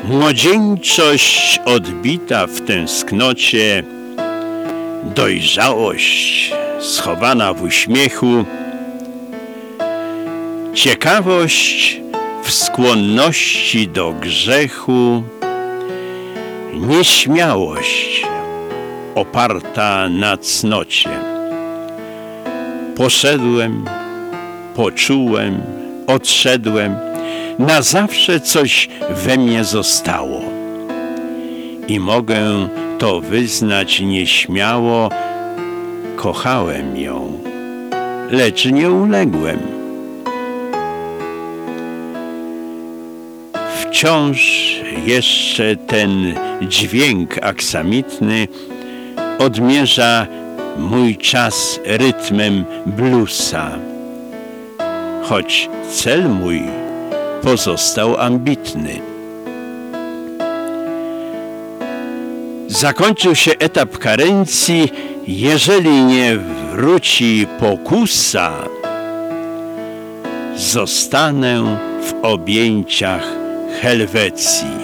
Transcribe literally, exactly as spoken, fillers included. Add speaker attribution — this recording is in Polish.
Speaker 1: Młodzieńczość odbita w tęsknocie, dojrzałość schowana w uśmiechu, ciekawość w skłonności do grzechu, nieśmiałość oparta na cnocie. Poszedłem, poczułem, odszedłem, na zawsze coś we mnie zostało. I mogę to wyznać nieśmiało, kochałem ją, lecz nie uległem. Wciąż jeszcze ten dźwięk aksamitny odmierza mój czas rytmem bluesa, choć cel mój pozostał ambitny. Zakończył się etap karencji, jeżeli nie wróci pokusa, zostanę w objęciach Helwecji.